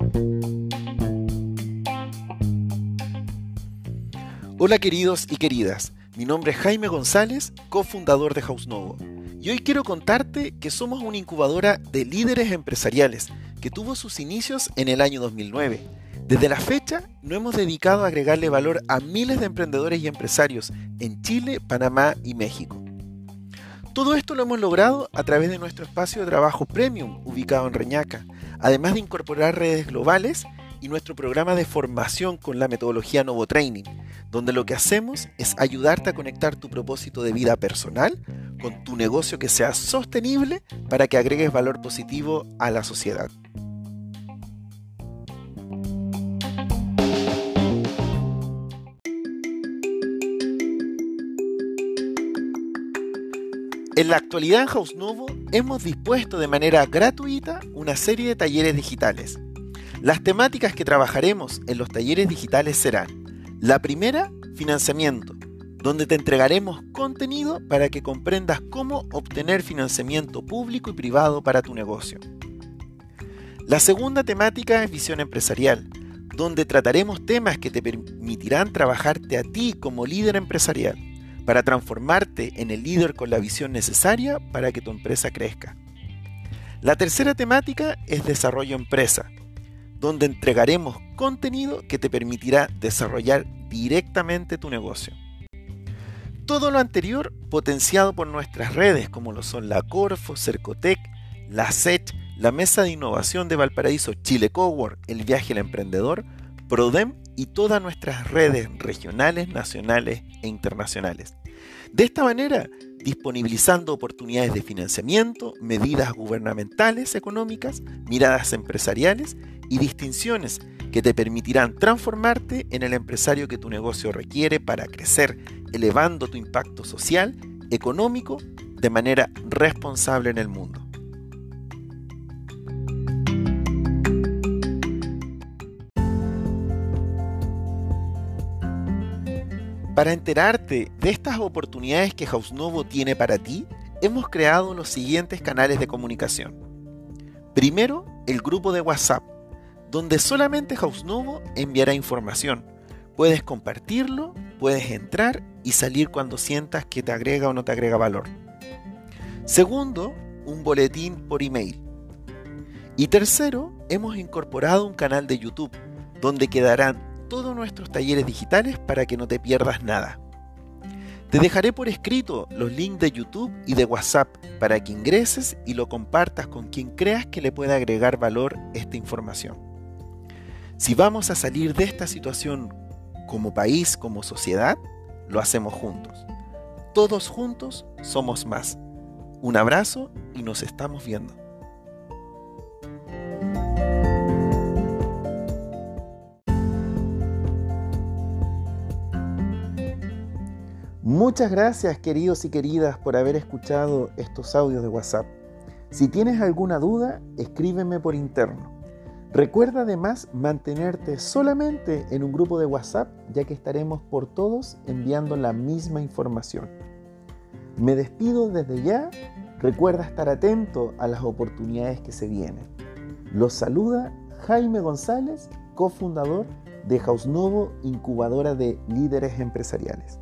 Hola queridos y queridas, mi nombre es Jaime González, cofundador de HouseNovo, y hoy quiero contarte que somos una incubadora de líderes empresariales que tuvo sus inicios en el año 2009. Desde la fecha nos hemos dedicado a agregarle valor a miles de emprendedores y empresarios en Chile, Panamá y México. Todo esto lo hemos logrado a través de nuestro espacio de trabajo premium ubicado en Reñaca, además de incorporar redes globales y nuestro programa de formación con la metodología Novo Training, donde lo que hacemos es ayudarte a conectar tu propósito de vida personal con tu negocio que sea sostenible para que agregues valor positivo a la sociedad. En la actualidad en HouseNovo hemos dispuesto de manera gratuita una serie de talleres digitales. Las temáticas que trabajaremos en los talleres digitales serán: la primera, financiamiento, donde te entregaremos contenido para que comprendas cómo obtener financiamiento público y privado para tu negocio. La segunda temática es visión empresarial, donde trataremos temas que te permitirán trabajarte a ti como líder empresarial, para transformarte en el líder con la visión necesaria para que tu empresa crezca. La tercera temática es desarrollo empresa, donde entregaremos contenido que te permitirá desarrollar directamente tu negocio. Todo lo anterior potenciado por nuestras redes como lo son la Corfo, Cercotec, la SET, la Mesa de Innovación de Valparaíso, Chile Cowork, el Viaje al Emprendedor, Prodem y todas nuestras redes regionales, nacionales e internacionales. De esta manera, disponibilizando oportunidades de financiamiento, medidas gubernamentales económicas, miradas empresariales y distinciones que te permitirán transformarte en el empresario que tu negocio requiere para crecer, elevando tu impacto social, económico, de manera responsable en el mundo. Para enterarte de estas oportunidades que HouseNovo tiene para ti, hemos creado los siguientes canales de comunicación. Primero, el grupo de WhatsApp, donde solamente HouseNovo enviará información. Puedes compartirlo, puedes entrar y salir cuando sientas que te agrega o no te agrega valor. Segundo, un boletín por email. Y tercero, hemos incorporado un canal de YouTube, donde quedarán todos nuestros talleres digitales para que no te pierdas nada. Te dejaré por escrito los links de YouTube y de WhatsApp para que ingreses y lo compartas con quien creas que le pueda agregar valor esta información. Si vamos a salir de esta situación como país, como sociedad, lo hacemos juntos. Todos juntos somos más. Un abrazo y nos estamos viendo. Muchas gracias, queridos y queridas, por haber escuchado estos audios de WhatsApp. Si tienes alguna duda, escríbeme por interno. Recuerda además mantenerte solamente en un grupo de WhatsApp, ya que estaremos por todos enviando la misma información. Me despido desde ya. Recuerda estar atento a las oportunidades que se vienen. Los saluda Jaime González, cofundador de HouseNovo, incubadora de líderes empresariales.